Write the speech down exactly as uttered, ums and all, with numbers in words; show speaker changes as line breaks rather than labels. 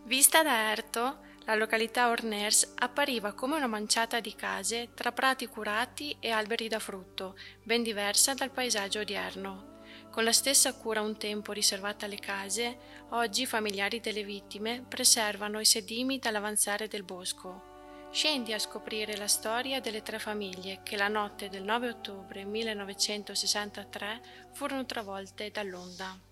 Vista da Erto, la località Orners appariva come una manciata di case tra prati curati e alberi da frutto, ben diversa dal paesaggio odierno. Con la stessa cura un tempo riservata alle case, oggi i familiari delle vittime preservano i sedimi dall'avanzare del bosco. Scendi a scoprire la storia delle tre famiglie che la notte del nove ottobre millenovecentosessantatré furono travolte dall'onda.